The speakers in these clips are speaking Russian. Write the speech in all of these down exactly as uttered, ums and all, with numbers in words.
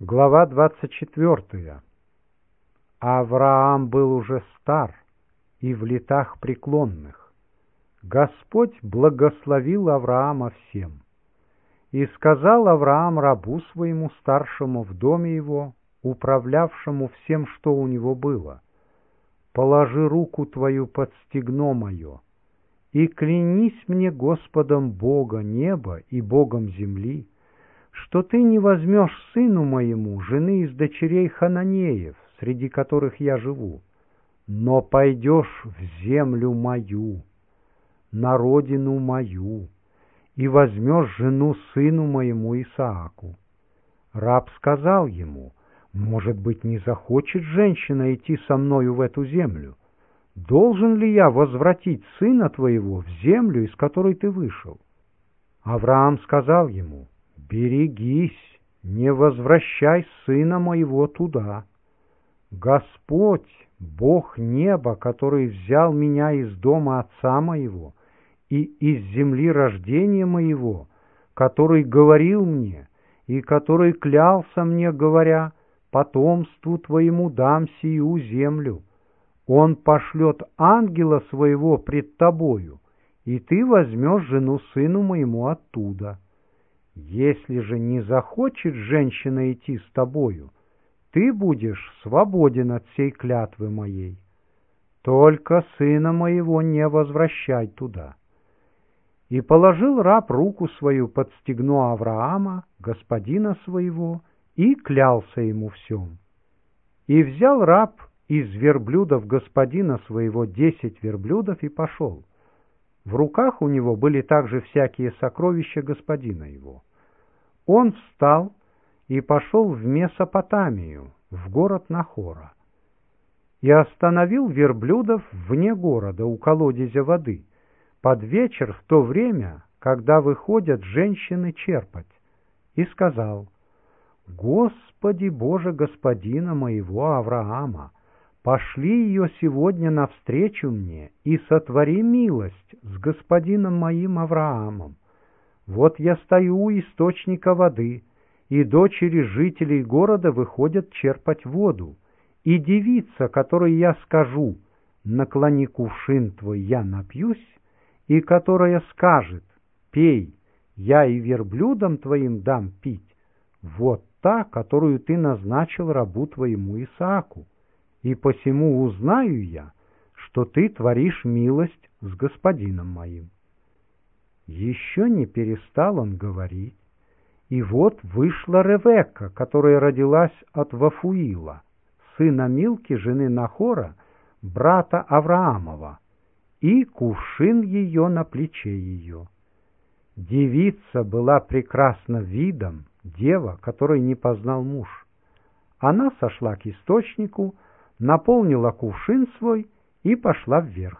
Глава двадцать четвёртая. Авраам был уже стар и в летах преклонных. Господь благословил Авраама всем. И сказал Авраам рабу своему старшему в доме его, управлявшему всем, что у него было: «Положи руку твою под стегно мое, и клянись мне Господом Бога неба и Богом земли, что ты не возьмешь сыну моему жены из дочерей Хананеев, среди которых я живу, но пойдешь в землю мою, на родину мою, и возьмешь жену сыну моему Исааку». Раб сказал ему: «Может быть, не захочет женщина идти со мною в эту землю? Должен ли я возвратить сына твоего в землю, из которой ты вышел?» Авраам сказал ему: «Берегись, не возвращай сына моего туда. Господь, Бог неба, который взял меня из дома отца моего и из земли рождения моего, который говорил мне и который клялся мне, говоря: потомству твоему дам сию землю, Он пошлет ангела своего пред тобою, и ты возьмешь жену сыну моему оттуда. Если же не захочет женщина идти с тобою, ты будешь свободен от сей клятвы моей. Только сына моего не возвращай туда». И положил раб руку свою под стегно Авраама, господина своего, и клялся ему всем. И взял раб из верблюдов господина своего десять верблюдов и пошел. В руках у него были также всякие сокровища господина его. Он встал и пошел в Месопотамию, в город Нахора, и остановил верблюдов вне города у колодезя воды, под вечер в то время, когда выходят женщины черпать, и сказал: «Господи Боже господина моего Авраама, пошли ее сегодня навстречу мне и сотвори милость с господином моим Авраамом. Вот я стою у источника воды, и дочери жителей города выходят черпать воду, и девица, которой я скажу: наклони кувшин твой, я напьюсь, и которая скажет: пей, я и верблюдам твоим дам пить, вот та, которую ты назначил рабу твоему Исааку, и посему узнаю я, что ты творишь милость с господином моим». Еще не перестал он говорить, и вот вышла Ревекка, которая родилась от Вафуила, сына Милки, жены Нахора, брата Авраамова, и кувшин ее на плече ее. Девица была прекрасна видом, дева, которой не познал муж. Она сошла к источнику, наполнила кувшин свой и пошла вверх.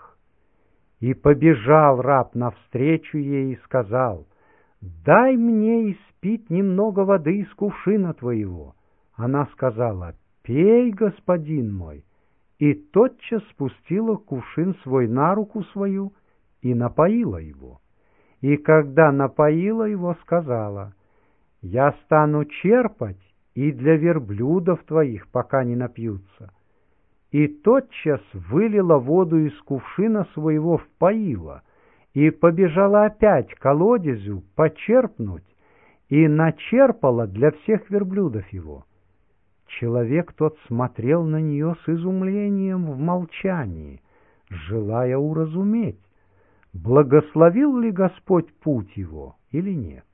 И побежал раб навстречу ей и сказал: «Дай мне испить немного воды из кувшина твоего». Она сказала: «Пей, господин мой», и тотчас спустила кувшин свой на руку свою и напоила его. И когда напоила его, сказала: «Я стану черпать и для верблюдов твоих, пока не напьются». И тотчас вылила воду из кувшина своего в поило, и побежала опять к колодезю почерпнуть, и начерпала для всех верблюдов его. Человек тот смотрел на нее с изумлением в молчании, желая уразуметь, благословил ли Господь путь его или нет.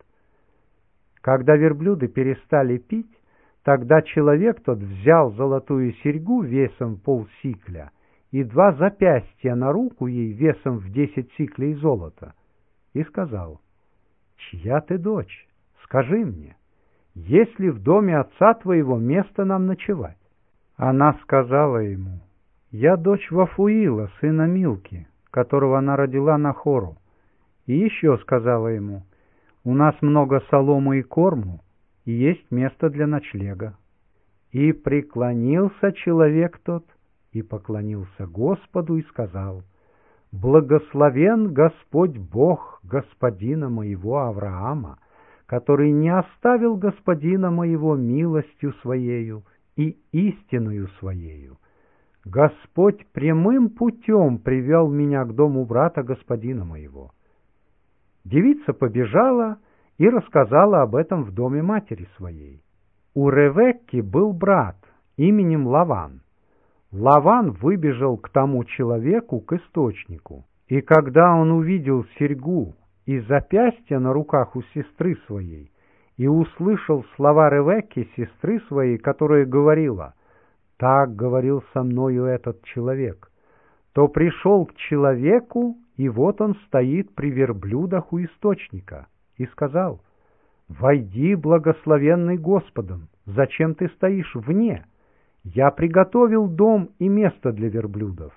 Когда верблюды перестали пить, тогда человек тот взял золотую серьгу весом полсикля и два запястья на руку ей весом в десять сиклей золота и сказал: «Чья ты дочь? Скажи мне, есть ли в доме отца твоего место нам ночевать?» Она сказала ему: «Я дочь Вафуила, сына Милки, которого она родила Нахору». И еще сказала ему: «У нас много соломы и корму, и есть место для ночлега». И преклонился человек тот, и поклонился Господу, и сказал: «Благословен Господь Бог господина моего Авраама, который не оставил господина моего милостью своею и истиною своею. Господь прямым путем привел меня к дому брата господина моего». Девица побежала и рассказала об этом в доме матери своей. У Ревекки был брат именем Лаван. Лаван выбежал к тому человеку, к источнику, и когда он увидел серьгу и запястье на руках у сестры своей, и услышал слова Ревекки, сестры своей, которая говорила: «Так говорил со мною этот человек», то пришел к человеку, и вот он стоит при верблюдах у источника, и сказал: «Войди, благословенный Господом, зачем ты стоишь вне? Я приготовил дом и место для верблюдов».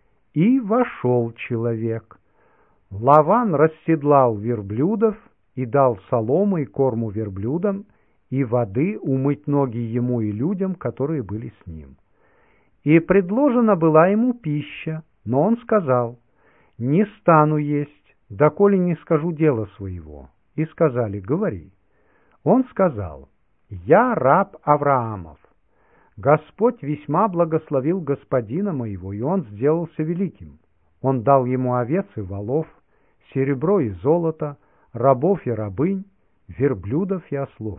И вошел человек. Лаван расседлал верблюдов и дал соломы и корму верблюдам, и воды умыть ноги ему и людям, которые были с ним. И предложена была ему пища, но он сказал: «Не стану есть, доколе не скажу дела своего». И сказали: «Говори». Он сказал: «Я раб Авраамов. Господь весьма благословил господина моего, и он сделался великим. Он дал ему овец и волов, серебро и золото, рабов и рабынь, верблюдов и ослов.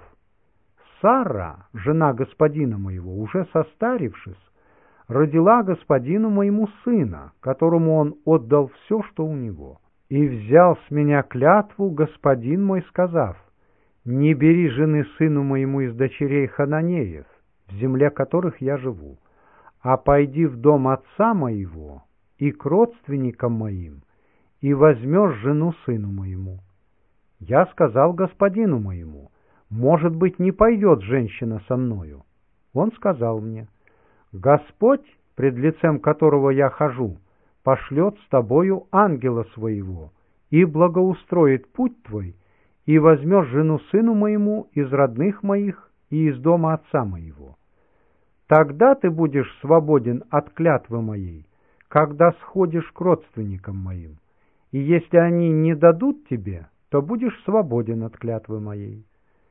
Сара, жена господина моего, уже состарившись, родила господину моему сына, которому он отдал все, что у него. И взял с меня клятву господин мой, сказав: не бери жены сыну моему из дочерей Хананеев, в земле которых я живу, а пойди в дом отца моего и к родственникам моим, и возьмешь жену сыну моему. Я сказал господину моему: может быть, не пойдет женщина со мною. Он сказал мне: Господь, пред лицем которого я хожу, пошлет с тобою ангела своего и благоустроит путь твой, и возьмешь жену сыну моему из родных моих и из дома отца моего. Тогда ты будешь свободен от клятвы моей, когда сходишь к родственникам моим, и если они не дадут тебе, то будешь свободен от клятвы моей.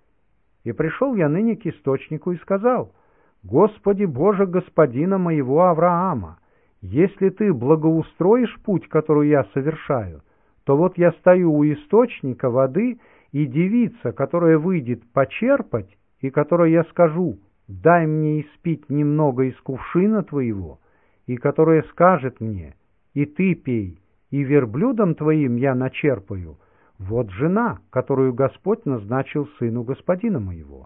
И пришел я ныне к источнику и сказал: Господи Боже господина моего Авраама, если ты благоустроишь путь, который я совершаю, то вот я стою у источника воды, и девица, которая выйдет почерпать, и которой я скажу: дай мне испить немного из кувшина твоего, и которая скажет мне: и ты пей, и верблюдом твоим я начерпаю, вот жена, которую Господь назначил сыну господина моего.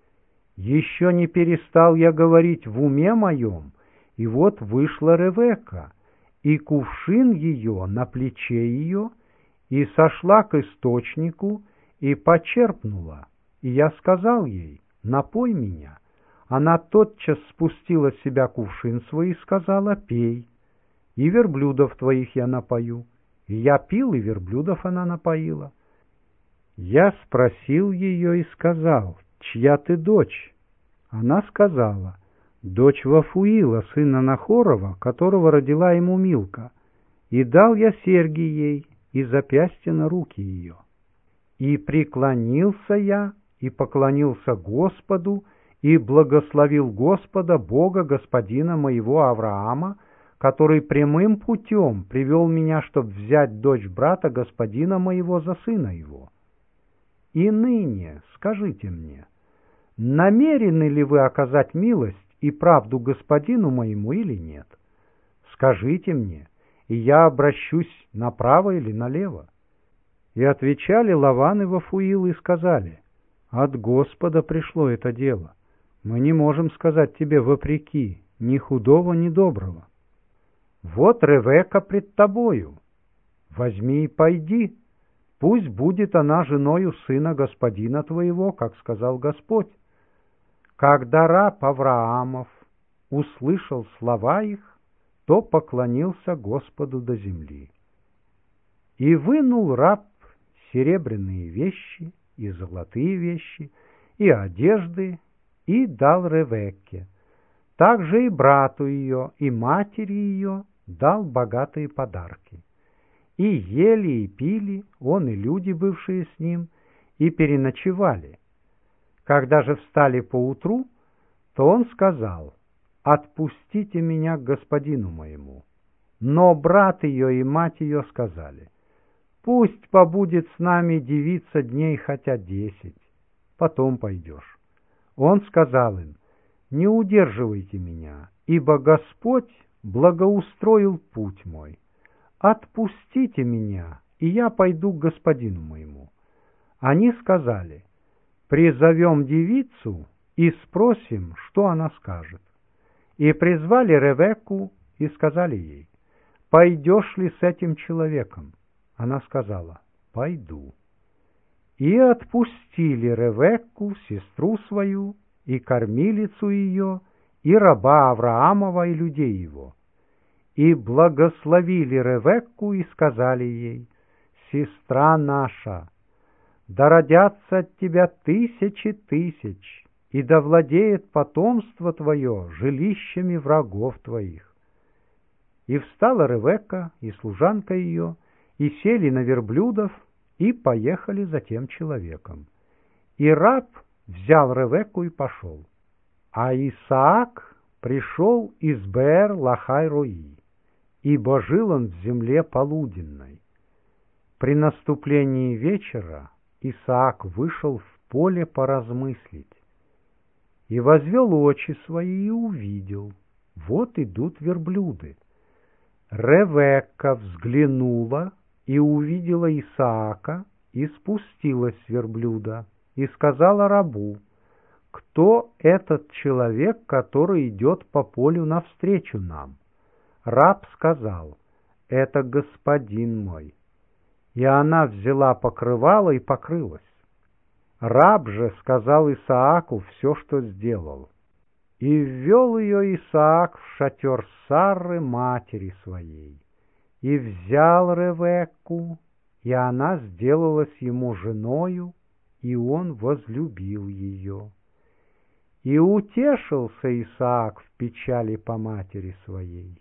Еще не перестал я говорить в уме моем, и вот вышла Ревекка, и кувшин ее на плече ее, и сошла к источнику, и почерпнула. И я сказал ей: напой меня. Она тотчас спустила с себя кувшин свой и сказала: пей, и верблюдов твоих я напою. И я пил, и верблюдов она напоила. Я спросил ее и сказал: чья ты дочь? Она сказала: дочь Вафуила, сына Нахорова, которого родила ему Милка. И дал я серьги ей и запястье на руки ее. И преклонился я, и поклонился Господу, и благословил Господа, Бога господина моего Авраама, который прямым путем привел меня, чтобы взять дочь брата господина моего за сына его. И ныне скажите мне, намерены ли вы оказать милость и правду господину моему или нет? Скажите мне, и я обращусь направо или налево. И отвечали Лаван и Вафуил и сказали: от Господа пришло это дело. Мы не можем сказать тебе вопреки, ни худого, ни доброго. Вот Ревекка пред тобою. Возьми и пойди. Пусть будет она женою сына господина твоего, как сказал Господь. Когда раб Авраамов услышал слова их, то поклонился Господу до земли. И вынул раб серебряные вещи и золотые вещи, и одежды, и дал Ревекке. Также и брату ее, и матери ее дал богатые подарки. И ели, и пили, он и люди, бывшие с ним, и переночевали. Когда же встали поутру, то он сказал: «Отпустите меня к господину моему». Но брат ее и мать ее сказали: «Пусть побудет с нами девица дней хотя десять, потом пойдешь». Он сказал им: «Не удерживайте меня, ибо Господь благоустроил путь мой. Отпустите меня, и я пойду к господину моему». Они сказали: «Призовем девицу и спросим, что она скажет». И призвали Ревекку и сказали ей: «Пойдешь ли с этим человеком?» Она сказала: «Пойду». И отпустили Ревекку, сестру свою, и кормилицу ее, и раба Авраамова, и людей его. И благословили Ревекку и сказали ей: «Сестра наша, да родятся от тебя тысячи тысяч, и да владеет потомство твое жилищами врагов твоих». И встала Ревекка и служанка ее, и сели на верблюдов, и поехали за тем человеком. И раб взял Ревекку и пошел. А Исаак пришел из Беэр-Лахай-Рои, ибо жил он в земле полуденной. При наступлении вечера Исаак вышел в поле поразмыслить, и возвел очи свои и увидел: вот идут верблюды. Ревекка взглянула и увидела Исаака, и спустилась с верблюда, и сказала рабу: «Кто этот человек, который идет по полю навстречу нам?» Раб сказал: «Это господин мой». И она взяла покрывало и покрылась. Раб же сказал Исааку все, что сделал. И ввел ее Исаак в шатер Сарры, матери своей, и взял Ревекку, и она сделалась ему женою, и он возлюбил ее. И утешился Исаак в печали по матери своей.